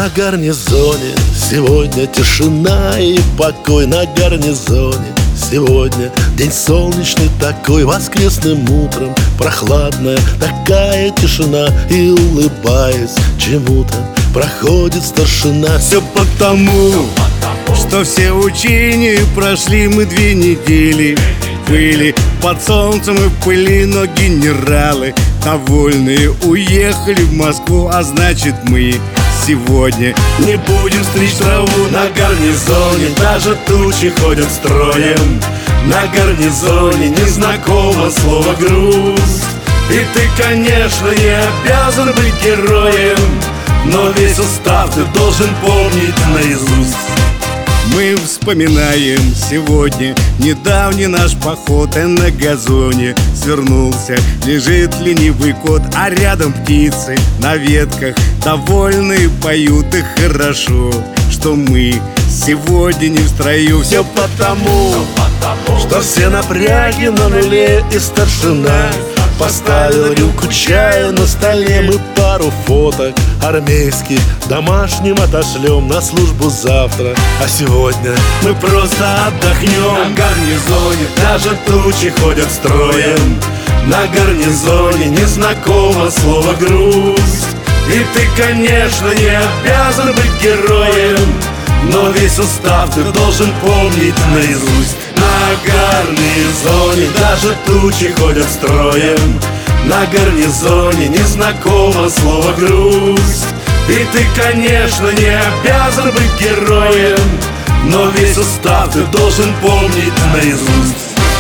На гарнизоне сегодня тишина и покой. На гарнизоне сегодня день солнечный такой. Воскресным утром прохладная такая тишина. И улыбаясь чему-то проходит старшина. Все потому, что все учения прошли мы 2 недели. Были под солнцем и в пыли, но генералы довольные уехали в Москву. А значит, мы сегодня не будем стричь траву. На гарнизоне даже тучи ходят строем. На гарнизоне незнакомо слово грусть. И ты, конечно, не обязан быть героем, но весь устав ты должен помнить наизусть. мы вспоминаем сегодня недавний наш поход. И на газоне свернулся, лежит ленивый кот. А рядом птицы на ветках довольные поют. И хорошо, что мы сегодня не в строю. Все потому, что все напряги на нуле. И старшина поставил рюмку чая на столе. Мы пару фоток армейских домашним отошлем на службу завтра. А сегодня мы просто отдохнем. На гарнизоне даже тучи ходят строем. На гарнизоне незнакомо слово грусть. И ты, конечно, не обязан быть героем, но весь устав ты должен помнить наизусть. На гарнизоне даже тучи ходят строем. На гарнизоне незнакомо слово грусть. И ты, конечно, не обязан быть героем, но весь устав ты должен помнить наизусть.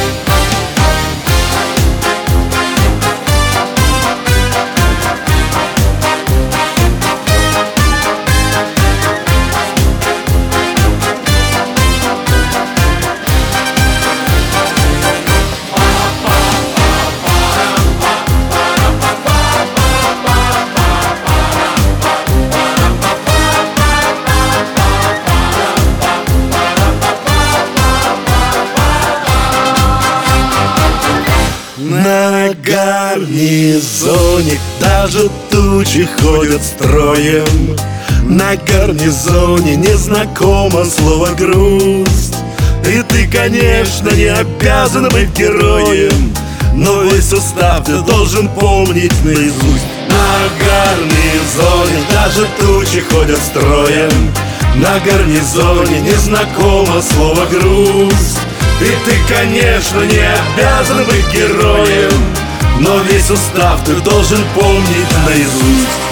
На гарнизоне даже тучи ходят строем. На гарнизоне незнакомо слово грусть. И ты, конечно, не обязан быть героем, но весь устав ты должен помнить наизусть. На гарнизоне даже тучи ходят строем. На гарнизоне незнакомо слово грусть. И ты, конечно, не обязан быть героем, но весь устав ты должен помнить наизусть.